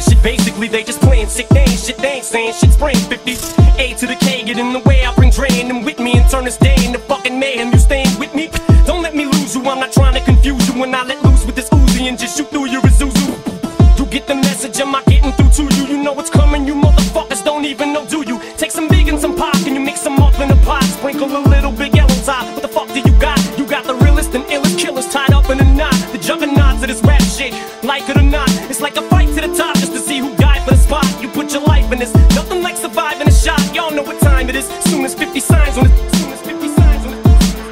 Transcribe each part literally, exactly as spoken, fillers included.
shit. Basically, they just playing sick names. Shit, they ain't saying shit. Spring fifty, A to the K, get in the way. I bring Dre and them with me and turn this day into fucking mayhem. You staying with me? Don't let me lose you. I'm not trying to confuse you. When I let loose with this Uzi and just shoot through your Isuzu. You get the message, am I getting through to you? You know what's coming, you motherfuckers don't even know, do you? Take some big and some pop, and you mix them up in a pot. Sprinkle a little big yellow top. What the fuck do you got? You got the realest and illest killers tied up in a knot. The juggernauts of this rap shit, like it or not. It's like a fight to the top just to see who died for the spot. You put your life in this, nothing like surviving a shot. Y'all know what time it is, soon as fifty signs on it. Soon as fifty signs on it.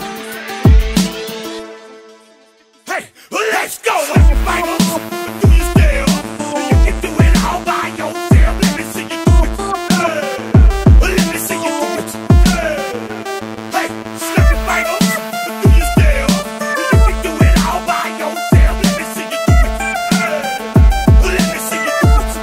Hey, let's go! Do you still? You can do it all by yourself. Let me see you do it. Hey, let me see you do it. Hey, step it right up. Do you still? You can do it all by yourself. Let me see you do it. Hey, let me see you do it.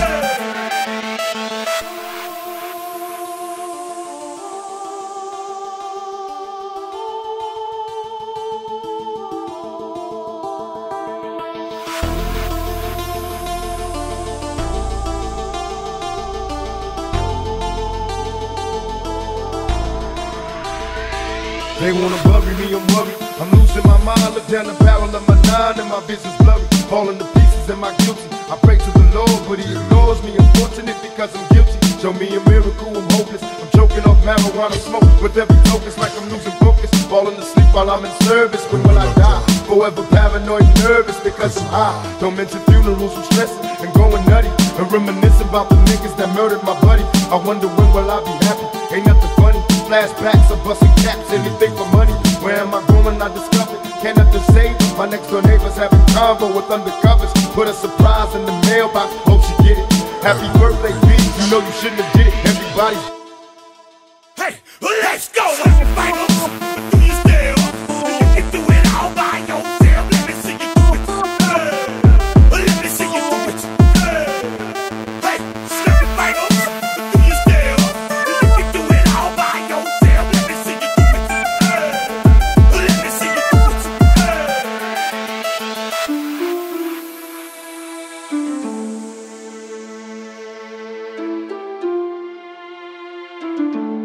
They wanna bury me, I'm worried. I'm losing my mind, look down the barrel of my nine and my vision's blurry. Falling to pieces, am I guilty? I pray to the Lord, but he ignores me. Unfortunate because I'm guilty. Show me a miracle, I'm hopeless. I'm choking off marijuana smoke with every token. It's like I'm losing focus. Falling asleep while I'm in service. When will I die? Forever paranoid, nervous because I'm high. Don't mention funerals, I'm stressing and going nutty. And reminiscing about the niggas that murdered my buddy. I wonder when will I be happy? Ain't nothing funny. Flashbacks of busting caps, anything for money. Where am I going? I discovered. Can't nothing save me. My next door neighbors having convo with undercovers. Put a surprise in the mailbox. Hope she get it. Happy birthday, B. You know you shouldn't have did it. Everybody's. Hey, let's go! Do you still? You can do it all by yourself. Let me see you do it. Hey, let me see you do it. Hey, step it right up. Do you still? You can do it all by yourself. Let me see you do it. Hey, let me see you do it. Thank you.